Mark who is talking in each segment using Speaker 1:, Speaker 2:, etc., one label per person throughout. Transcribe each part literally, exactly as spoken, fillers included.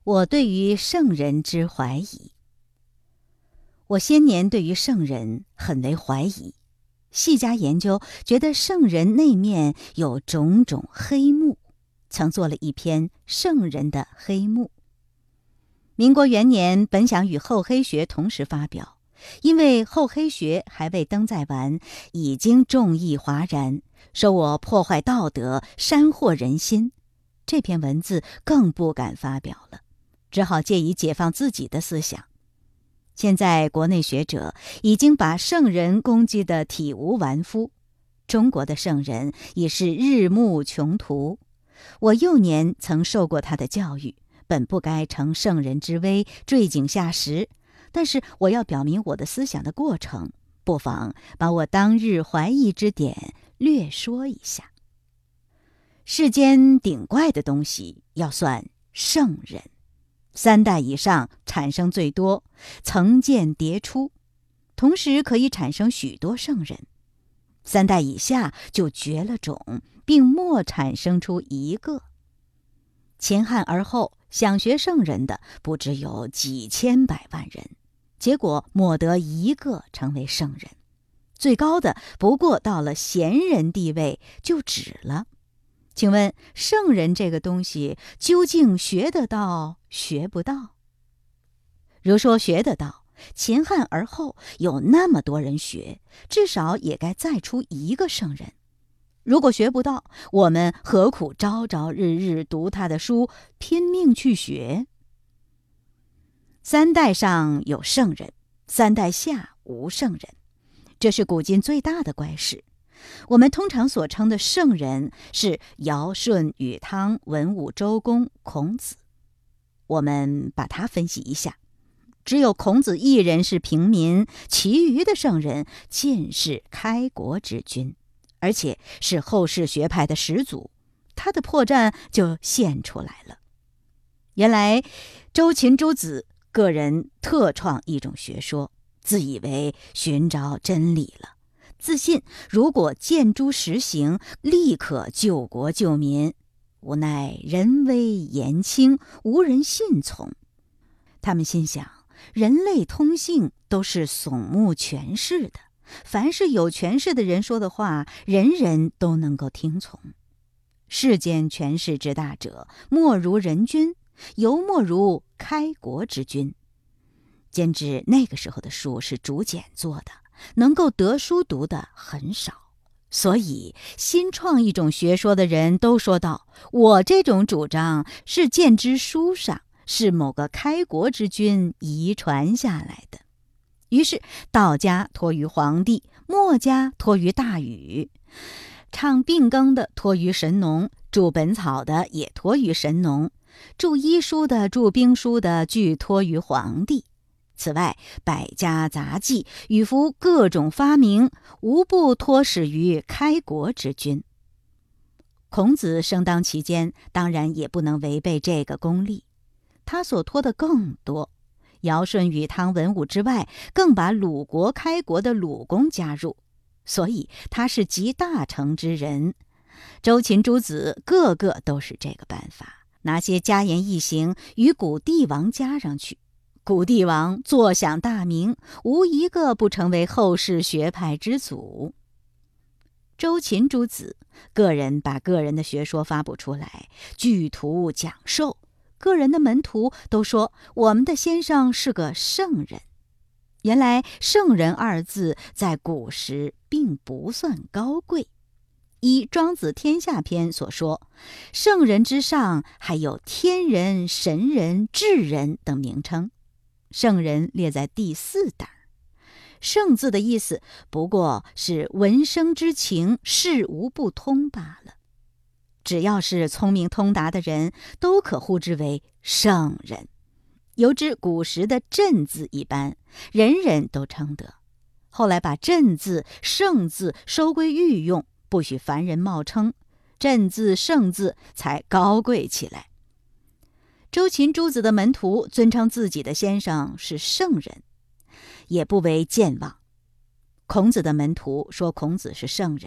Speaker 1: 我对于圣人之怀疑。我先年对于圣人很为怀疑，细加研究，觉得圣人内面有种种黑幕，曾做了一篇《圣人的黑幕》。民国元年本想与厚黑学同时发表，因为厚黑学还未登载完，已经众议哗然，说我破坏道德，煽惑人心，这篇文字更不敢发表了，只好借以解放自己的思想。现在国内学者已经把圣人攻击得体无完肤，中国的圣人已是日暮穷途。我幼年曾受过他的教育，本不该乘圣人之威坠井下石，但是我要表明我的思想的过程，不妨把我当日怀疑之点略说一下。世间顶怪的东西要算圣人，三代以上产生最多，层见迭出，同时可以产生许多圣人。三代以下就绝了种，并莫产生出一个。秦汉而后想学圣人的不知有几千百万人，结果莫得一个成为圣人，最高的不过到了贤人地位就止了。请问圣人这个东西究竟学得到学不到？如说学得到，秦汉而后有那么多人学，至少也该再出一个圣人。如果学不到，我们何苦朝朝日日读他的书，拼命去学？三代上有圣人，三代下无圣人，这是古今最大的怪事。我们通常所称的圣人是尧舜禹汤文武周公孔子，我们把它分析一下，只有孔子一人是平民，其余的圣人尽是开国之君，而且是后世学派的始祖，他的破绽就现出来了。原来周秦诸子个人特创一种学说，自以为寻找真理了，自信如果见诸实行，立刻救国救民，无奈人微言轻，无人信从。他们心想，人类通性都是耸目权势的，凡是有权势的人说的话，人人都能够听从。世间权势之大者，莫如人君，犹莫如开国之君。兼之那个时候的书是竹简做的，能够得书读的很少，所以新创一种学说的人都说道，我这种主张是见之书上，是某个开国之君遗传下来的。于是道家托于皇帝，墨家托于大禹，唱病更的托于神农，著本草的也托于神农，著医书的著兵书的俱托于皇帝。此外，百家杂技与夫各种发明，无不托始于开国之君。孔子生当其间，当然也不能违背这个公例，他所托的更多。尧舜禹汤文武之外，更把鲁国开国的鲁公加入，所以他是集大成之人。周秦诸子个个都是这个办法，拿些家言一行与古帝王加上去，古帝王坐享大名，无一个不成为后世学派之祖。周秦诸子个人把个人的学说发布出来，具图讲授，个人的门徒都说我们的先生是个圣人。原来圣人二字在古时并不算高贵，依庄子天下篇所说，圣人之上还有天人、神人、智人等名称，圣人列在第四档。圣字的意思不过是闻声之情，事无不通罢了。只要是聪明通达的人，都可呼之为圣人。由之古时的朕字一般，人人都称得。后来把朕字、圣字收归御用，不许凡人冒称，朕字、圣字才高贵起来。周秦诸子的门徒尊称自己的先生是圣人，也不为健忘。孔子的门徒说孔子是圣人，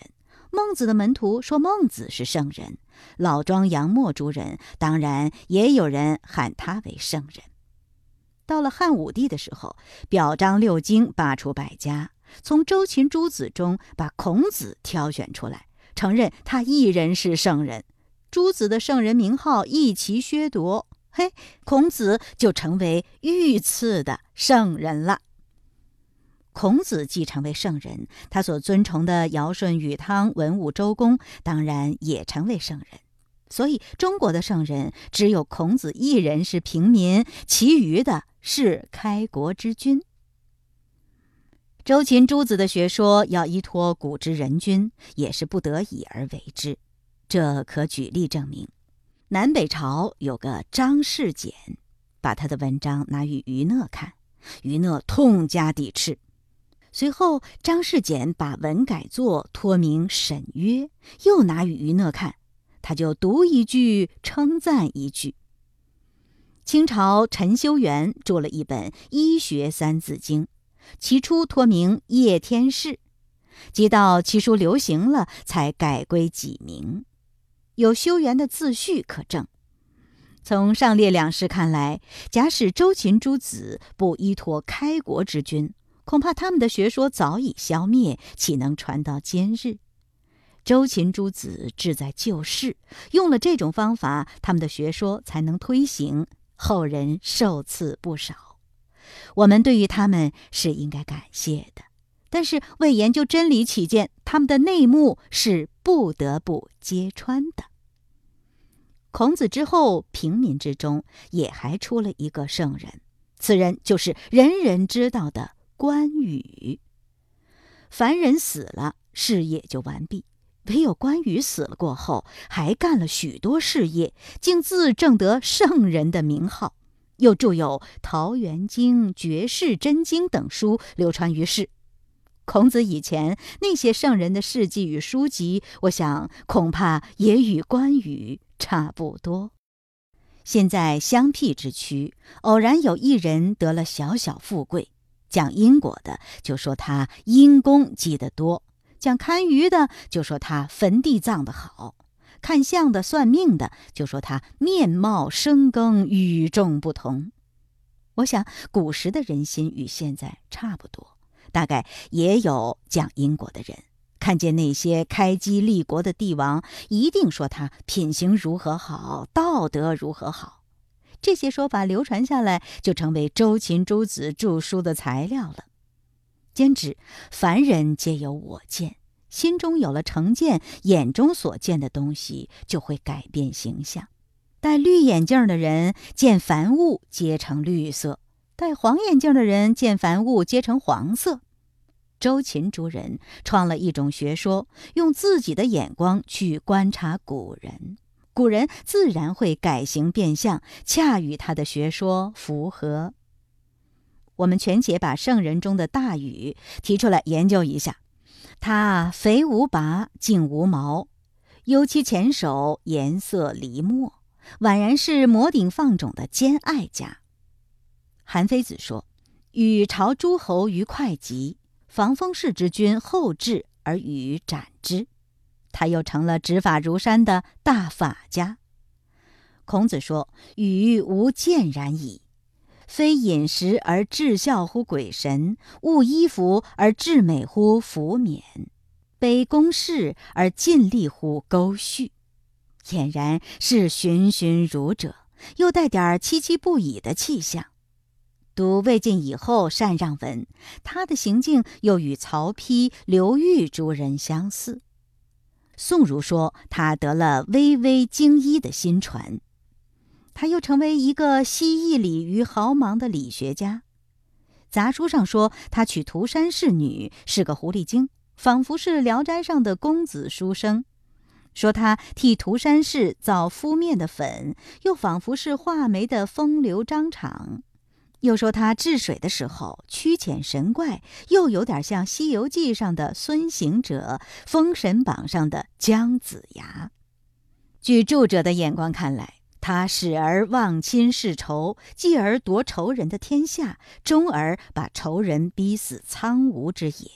Speaker 1: 孟子的门徒说孟子是圣人，老庄、杨墨诸人当然也有人喊他为圣人。到了汉武帝的时候，表彰六经，罢黜百家，从周秦诸子中把孔子挑选出来，承认他一人是圣人。诸子的圣人名号一齐削夺，嘿，孔子就成为御赐的圣人了。孔子既成为圣人，他所尊崇的尧舜禹汤文武周公当然也成为圣人。所以中国的圣人只有孔子一人是平民，其余的是开国之君。周秦诸子的学说要依托古之人君，也是不得已而为之。这可举例证明。南北朝有个张士简，把他的文章拿与于讷看，于讷痛加抵斥。随后张士简把文改作，托名沈约，又拿与于讷看，他就读一句称赞一句。清朝陈修元著了一本《医学三字经》，起初托名叶天士，即到其书流行了，才改归己名。有修元的自序可证。从上列两事看来，假使周秦诸子不依托开国之君，恐怕他们的学说早已消灭，岂能传到今日？周秦诸子志在救世，用了这种方法，他们的学说才能推行，后人受赐不少。我们对于他们是应该感谢的，但是为研究真理起见，他们的内幕是不得不揭穿的。孔子之后，平民之中也还出了一个圣人，此人就是人人知道的关羽。凡人死了，事业就完毕，唯有关羽死了过后，还干了许多事业，竟自证得圣人的名号，又著有《桃源经》《绝世真经》等书，流传于世。孔子以前那些圣人的事迹与书籍，我想恐怕也与关羽差不多。现在相辟之区，偶然有一人得了小小富贵，讲因果的就说他因功积得多，讲堪舆的就说他坟地葬得好，看相的算命的就说他面貌生庚与众不同。我想古时的人心与现在差不多，大概也有讲因果的人，看见那些开基立国的帝王，一定说他品行如何好，道德如何好。这些说法流传下来，就成为周秦诸子著书的材料了。兼指凡人皆有我见，心中有了成见，眼中所见的东西就会改变形象。戴绿眼镜的人见凡物皆成绿色，戴黄眼镜的人见凡物皆成黄色。周秦诸人创了一种学说，用自己的眼光去观察古人，古人自然会改形变相，恰与他的学说符合。我们权且把圣人中的大禹提出来研究一下。他肥无拔，净无毛，忧其前手，颜色离墨，宛然是摩顶放踵的兼爱家。韩非子说，禹朝诸侯于会稽，防风氏之君后至而禹斩之，他又成了执法如山的大法家。孔子说，禹无见然矣，非饮食而至孝乎鬼神，勿衣服而至美乎服冕，卑公事而尽力乎沟序，俨然是循循儒者，又带点戚戚不已的气象。读魏晋以后禅让文，他的行径又与曹丕、刘裕诸人相似。宋儒说他得了巍巍精医的新传，他又成为一个惜义理于豪芒的理学家。杂书上说他娶涂山氏女，是个狐狸精，仿佛是聊斋上的公子书生。说他替涂山氏造敷面的粉，又仿佛是画眉的风流张敞。又说他治水的时候屈潜神怪，又有点像《西游记》上的孙行者，封神榜上的姜子牙。据著者的眼光看来，他始而忘亲事仇，继而夺仇人的天下，终而把仇人逼死苍梧之野，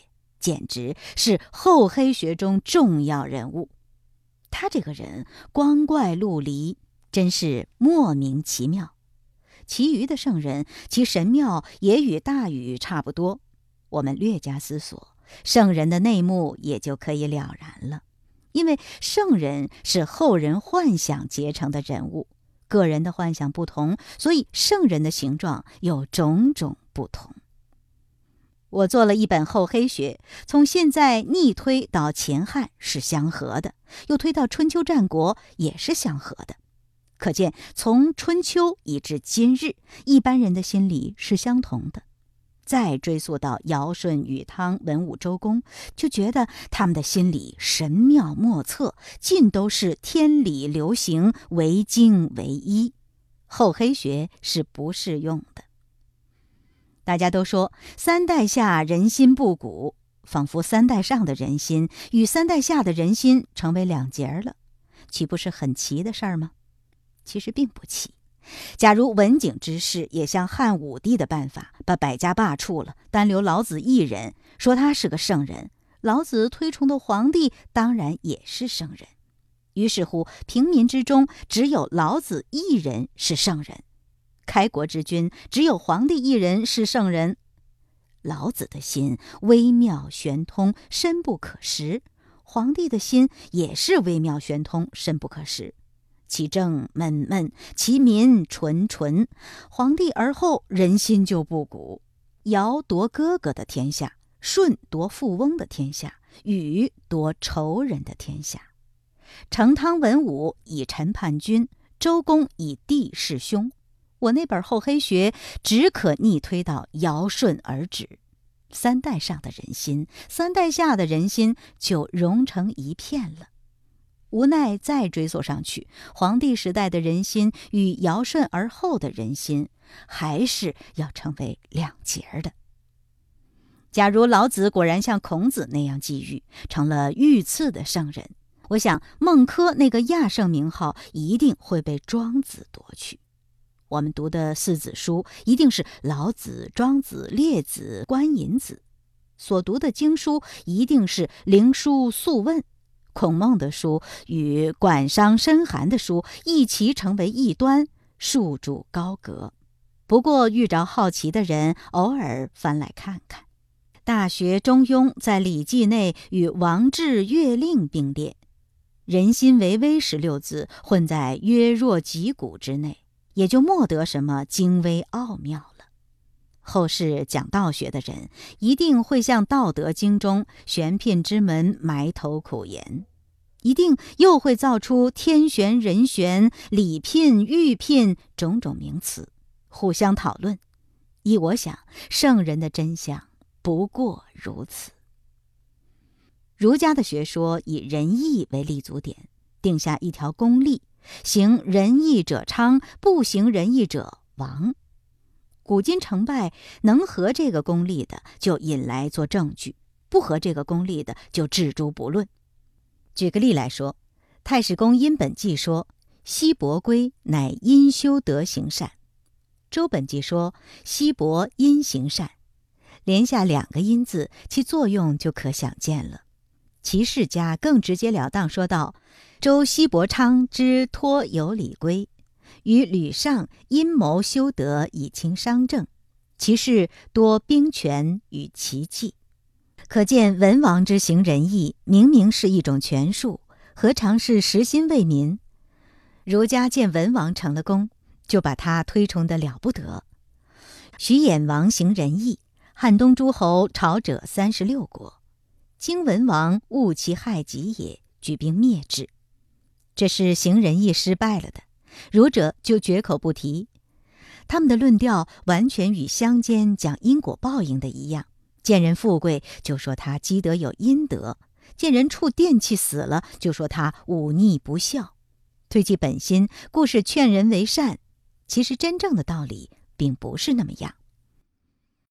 Speaker 1: 简直是厚黑学中重要人物。他这个人光怪陆离，真是莫名其妙。其余的圣人，其神妙也与大禹差不多。我们略加思索，圣人的内幕也就可以了然了。因为圣人是后人幻想结成的人物，个人的幻想不同，所以圣人的形状有种种不同。我做了一本厚黑学，从现在逆推到前汉是相合的，又推到春秋战国也是相合的。可见从春秋以至今日，一般人的心理是相同的。再追溯到尧舜禹汤文武周公，就觉得他们的心理神妙莫测，尽都是天理流行，唯精唯一。厚黑学是不适用的。大家都说三代下人心不古，仿佛三代上的人心与三代下的人心成为两截了，岂不是很奇的事儿吗？其实并不奇。假如文景之士也像汉武帝的办法，把百家罢黜了，单留老子一人，说他是个圣人，老子推崇的皇帝当然也是圣人。于是乎，平民之中只有老子一人是圣人，开国之君只有皇帝一人是圣人。老子的心微妙玄通，深不可识；皇帝的心也是微妙玄通，深不可识。其政闷闷，其民纯纯。皇帝而后，人心就不古。尧夺哥哥的天下，舜夺富翁的天下，禹夺仇人的天下。成汤文武以臣叛君，周公以弟弑兄。我那本厚黑学只可逆推到尧舜而止。三代上的人心，三代下的人心就融成一片了。无奈再追溯上去，黄帝时代的人心与尧舜而后的人心还是要成为两截的。假如老子果然像孔子那样际遇，成了御赐的圣人，我想孟轲那个亚圣名号一定会被庄子夺去。我们读的四子书一定是老子、庄子、列子、观尹子，所读的经书一定是灵书、素问。孔孟的书与管商、申韩的书一齐成为异端，树主高阁。不过遇着好奇的人，偶尔翻来看看。大学、中庸在《礼记》内与王制、乐令并列，人心为微十六字混在约若脊骨之内，也就莫得什么精微奥妙了。后世讲道学的人一定会向《道德经》中玄牝之门埋头苦研，一定又会造出天玄、人玄、理牝、欲牝种种名词，互相讨论。依我想，圣人的真相不过如此。儒家的学说以仁义为立足点，定下一条公例：行仁义者昌，不行仁义者亡。古今成败能合这个公例的，就引来做证据；不合这个公例的，就置诸不论。举个例来说，太史公殷本纪说西伯归乃因修德行善，周本纪说西伯因行善，连下两个因字，其作用就可想见了。其世家更直截了当说道：周西伯昌之托有礼归，与吕尚阴谋修德以清商政，其事多兵权与奇计。可见文王之行仁义，明明是一种权术，何尝是实心为民？儒家见文王成了功，就把他推崇得了不得。徐衍王行仁义，汉东诸侯朝者三十六国，今文王误其害己也，举兵灭之。这是行仁义失败了的，儒者就绝口不提。他们的论调完全与乡间讲因果报应的一样，见人富贵就说他积德有阴德，见人触电器死了就说他忤逆不孝。推其本心，故是劝人为善，其实真正的道理并不是那么样。